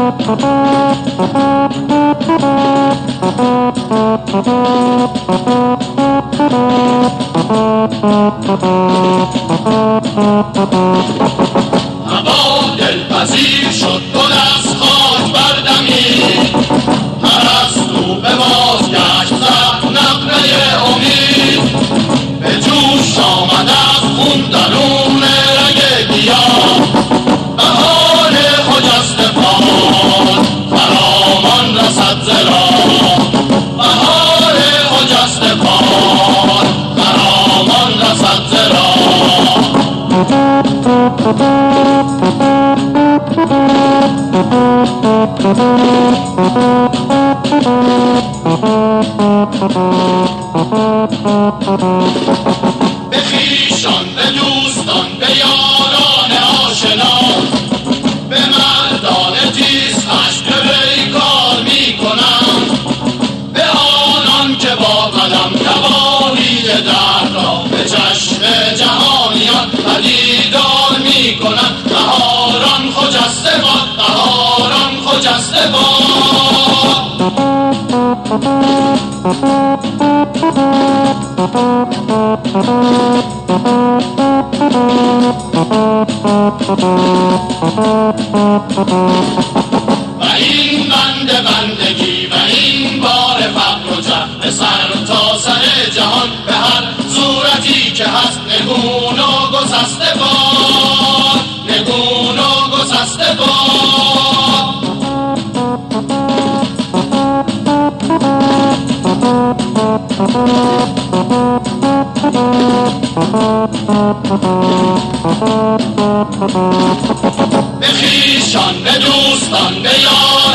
هوا دلپذیر شد گل از خاک بردمید، پرستو به بازگشت زد نقره امید، به جوش آمد از خون درون رگ گیاه، بهار خجسته باد خرامان رسد ز راه، بهار خجسته باد خرامان رسد ز راه. به خویشان، به دوستان، به یاران آشنا، به مردان تیز اشک پیکار می کنم، به آنان که با قدم نواحی درد را به چشم جهانیان پدیدار می کنند. بهاران خجسته باد، بهاران خجسته باد. و این بندگی و این بار فقر و جهل به سر تا سر جهان، به هر صورتی که هست نگون و گسسته باد، نگون و گسسته باد. به خویشان، به دوستان، به یاران